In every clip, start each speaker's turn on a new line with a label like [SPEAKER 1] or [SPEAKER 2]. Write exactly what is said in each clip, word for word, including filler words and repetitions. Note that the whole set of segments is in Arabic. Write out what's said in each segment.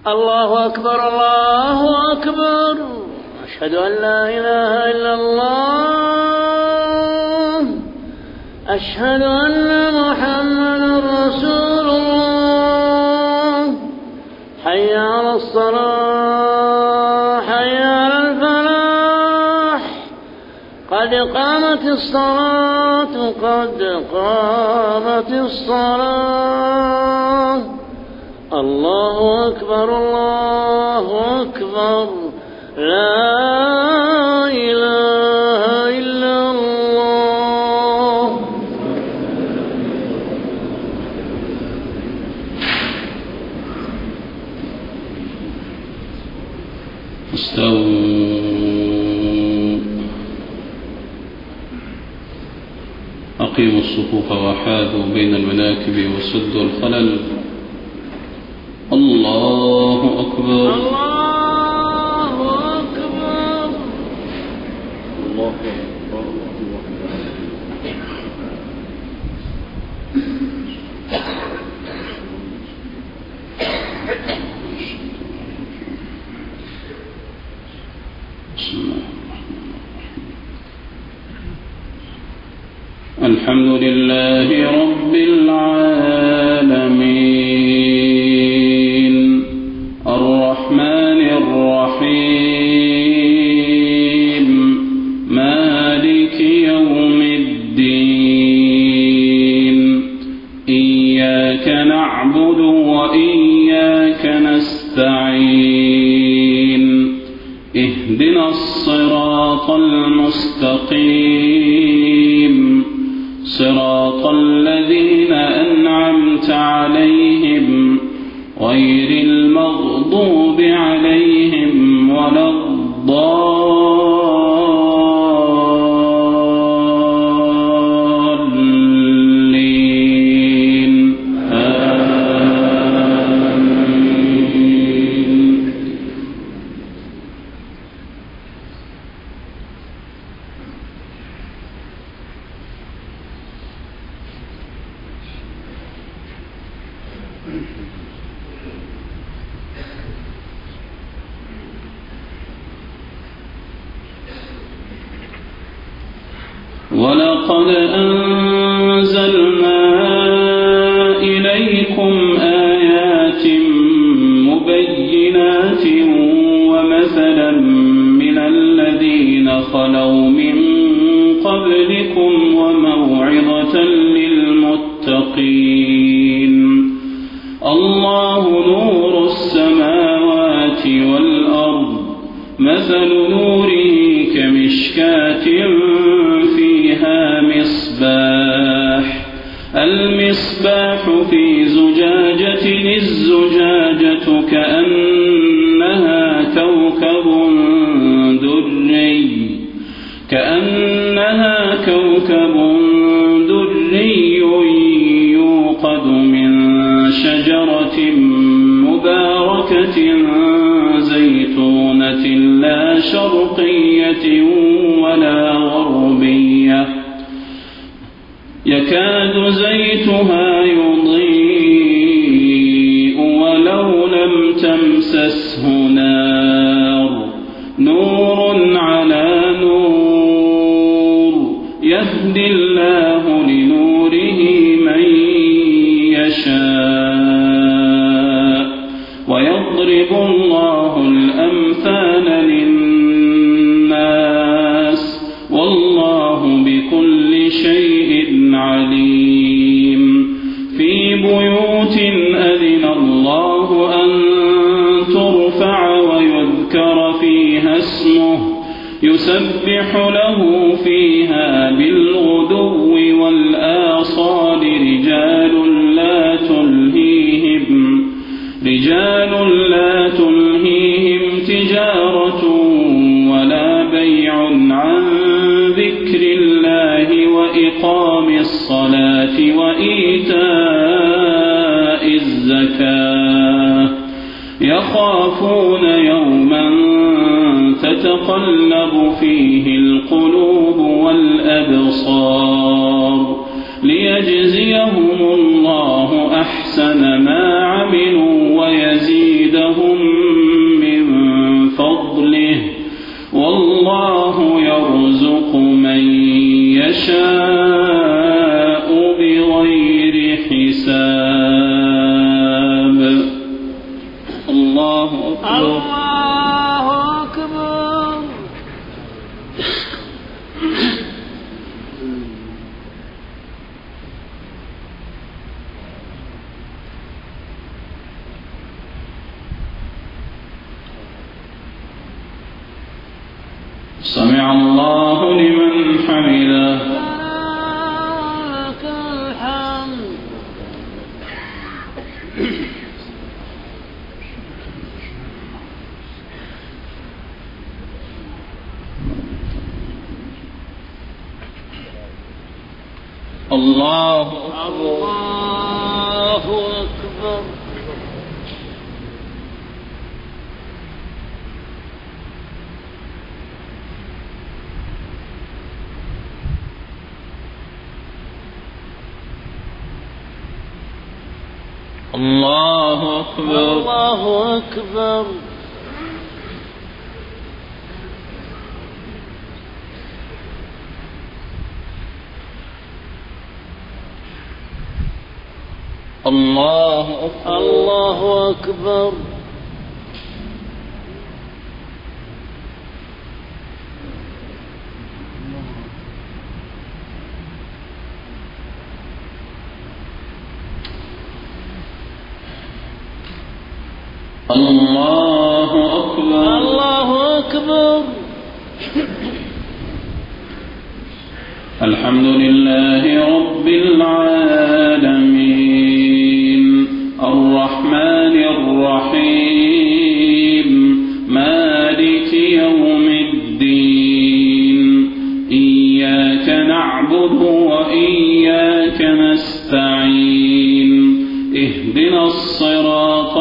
[SPEAKER 1] الله أكبر الله أكبر أشهد أن لا إله إلا الله أشهد أن محمدا رسول الله حي على الصلاة حي على الفلاح قد قامت الصلاة قد قامت الصلاة الله أكبر الله أكبر لا إله إلا الله.
[SPEAKER 2] استووا أقيموا الصفوف وحاذوا بين المناكب وسدوا الخلل. الله أكبر
[SPEAKER 1] الله أكبر
[SPEAKER 2] الله أكبر. الحمد لله رب العالمين الرحمن الرحيم مالك يوم الدين إياك نعبد وإياك نستعين اهدنا الصراط المستقيم صراط الذين أنعمت عليهم غير المغضوب عليهم ولا الضالين آمين. ولقد أنزلنا إليكم آيات مبينات ومثلا من الذين خلوا من قبلكم وموعظة للمتقين. الله نور السماوات والأرض مثل نوره كمشكاة فيها مصباح المصباح في زجاجة الزجاجة كأنها كوكب دري كأنها كوكب دري يوقد من شجرة مباركة زيتونة لا شرقية ولا غربية يكاد زيتها يضيء ولو لم تمسسه نار نور على نور يهدي الله لنوره من يشاء ويضرب الله الأمثال للناس والله بكل شيء عليم. في بيوت أذن الله أن ترفع ويذكر فيها اسمه يسبح له فيها بالغدو والآصال رجال لا تلهيهم رجال لا تلهيهم تجارة ولا بيع عن ذكر الله وإقام الصلاة وإيتاء الزكاة يخافون يوما تتقلب فيه القلوب والأبصار ليجزيهم الله أحسن ما عملوا ويزيدهم
[SPEAKER 1] الله أكبر.
[SPEAKER 2] سمع الله لمن حمده.
[SPEAKER 1] لك الحمد.
[SPEAKER 2] الله
[SPEAKER 1] الله أكبر.
[SPEAKER 2] الله أكبر.
[SPEAKER 1] الله أكبر.
[SPEAKER 2] الله أكبر.
[SPEAKER 1] الله أكبر.
[SPEAKER 2] الله أكبر.
[SPEAKER 1] الله أكبر.
[SPEAKER 2] الحمد لله رب العالمين الرحمن الرحيم مالك يوم الدين إياك نعبد وإياك نستعين اهدنا الصراط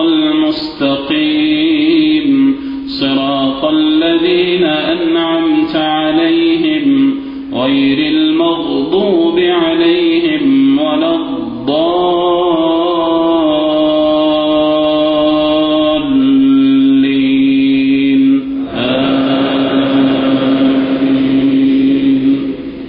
[SPEAKER 2] المستقيم صراط الذين أنعمت عليهم غير المغضوب عليهم ولا الضالين آمين.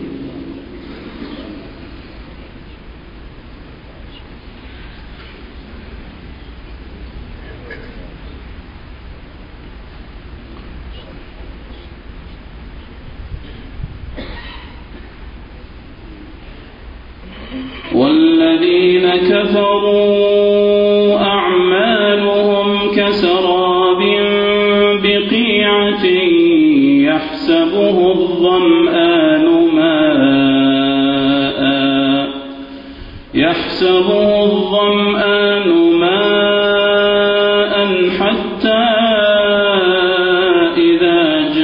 [SPEAKER 2] والذين كفروا أعمالهم كسراب بقيعة يحسبه الظمآن ماء يحسبه الظمآن ماء حتى إذا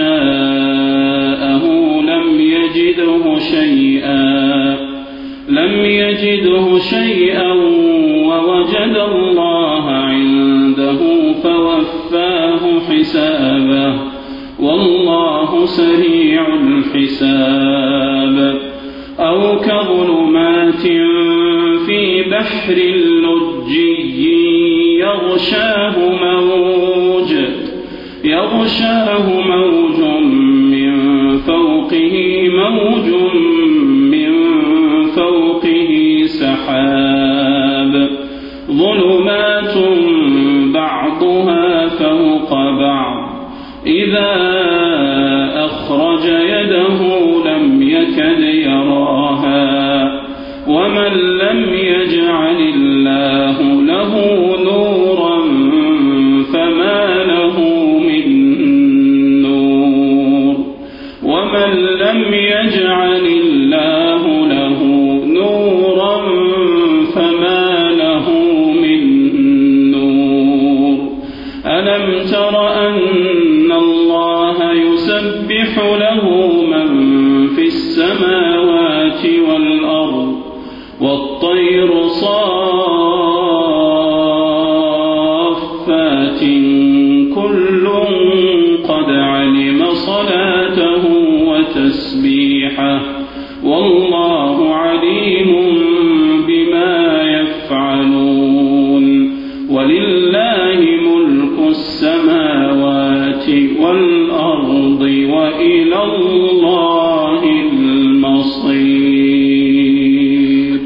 [SPEAKER 2] جاءه لم يجده شيئا لم يجده شيئا ووجد الله عنده فوفاه حسابه والله سريع الحساب. أو كظلمات في بحر لجي يغشاه موج يغشاه موج من فوقه موج من فوقه سحاب ظلمات بعضها فوق بعض إذا أخرج يده لم يكد يراها ومن لم يجعل الله له نورا فما له من نور ومن لم يجعل الله له نورا فما له من نور. ألم تر أن الله يسبح له من في السماوات والأرض والطير صافات كل قد علم صلاته وتسبيحه والله عليم بما يفعلون. ولله ملك السماوات والأرض وإلى الله المصير.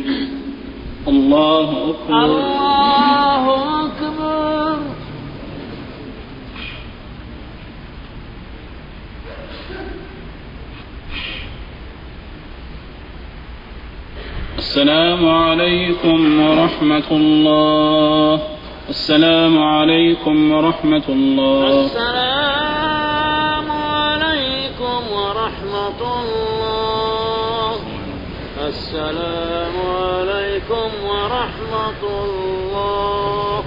[SPEAKER 2] الله أكبر.
[SPEAKER 1] الله أكبر.
[SPEAKER 2] السلام عليكم ورحمة الله. السلام عليكم ورحمة الله.
[SPEAKER 1] السلام عليكم ورحمة الله. السلام عليكم ورحمة الله.